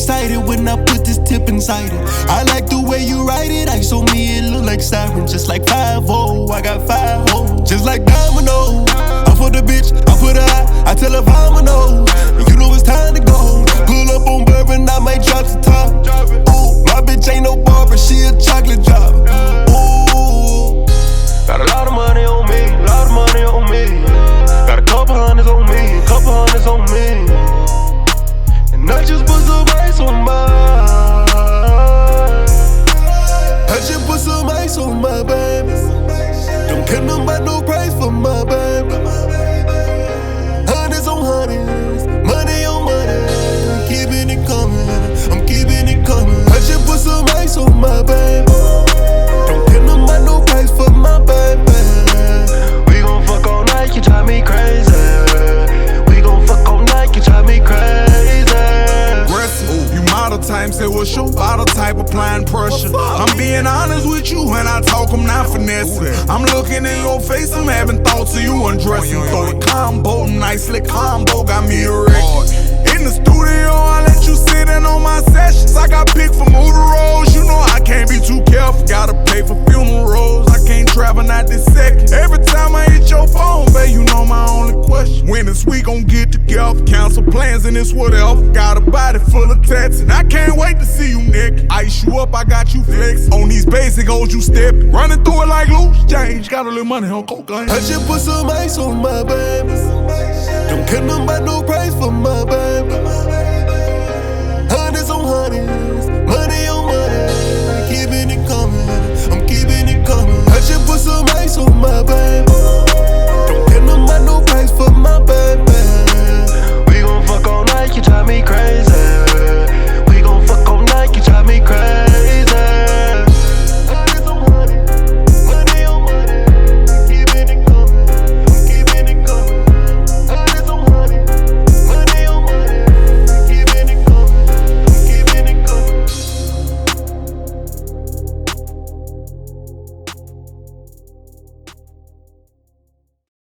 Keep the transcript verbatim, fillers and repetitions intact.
excited when I put this tip inside it. I like the way you write it. Ice on me, it look like siren. Just like five oh, I got five oh. Just like domino. I put the bitch, I put her out. I tell her vomino. You know it's time to go. Pull up on bourbon, I might drop the top. Ooh, my bitch ain't no barber, she a chocolate drop. Ooh, got a lot of money on me, a lot of money on me. Got a couple hundreds on me, a couple hundreds on me. And I just put some ice on my I just put some ice on my baby. Don't care nothing about no price for my baby. Hundreds on hundreds, money on money. I'm keeping it coming, I'm keeping it coming. I just put some ice on my baby. Don't care nothing about no price for my baby. We gon' fuck all night, you drive me crazy. We gon' fuck all night, you drive me crazy. Aggressive, you model type, say what's your bottle type, applying pressure. I'm being honest with you when I talk, I'm not finessing. I'm looking in your face, I'm having thoughts of you undressing. Throw the combo, nicely combo, got me erect. In the studio, I let you sit in on my sessions. I got picked from who the roads, you know I can't be too careful. Gotta pay for funerals, I can't travel not this second. Every time I hit your phone, babe, you know my only question. When is we gon' get together? Cancel plans and it's whatever. Got a body full of tats and I can't wait to see you naked. Ice you up, I got you flex. On these basic hoes you steppin', running through it like loose change. Got a little money on cocaine. I just put some ice on my baby. Don't care nothing about no price for my baby.